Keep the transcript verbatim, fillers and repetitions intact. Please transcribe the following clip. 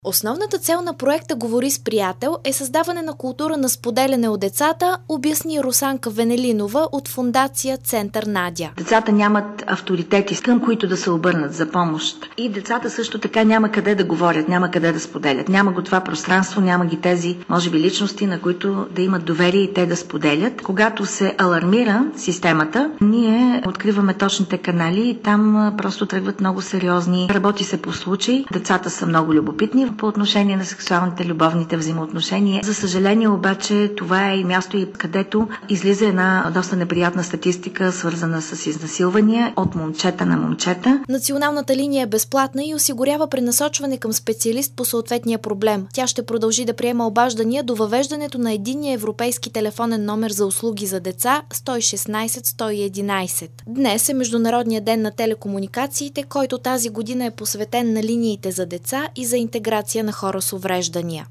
Основната цел на проекта "Говори с приятел" е създаване на култура на споделяне от децата, обясни Русанка Венелинова от фондация Център Надя. Децата нямат авторитети, към които да се обърнат за помощ. И децата също така няма къде да говорят, няма къде да споделят. Няма го това пространство, няма ги тези, може би, личности, на които да имат доверие и те да споделят. Когато се алармира системата, ние откриваме точните канали и там просто тръгват много сериозни. Работи се по случай. Децата са много любопитни по отношение на сексуалните, любовните взаимоотношения. За съжаление обаче това е и място, и където излиза една доста неприятна статистика, свързана с изнасилвания от момчета на момчета. Националната линия е безплатна и осигурява пренасочване към специалист по съответния проблем. Тя ще продължи да приема обаждания до въвеждането на единния европейски телефонен номер за услуги за деца сто и шестнайсет сто и единайсет. Днес е Международния ден на телекомуникациите, който тази година е посветен на линиите за деца и за интеграция на хора с увреждания.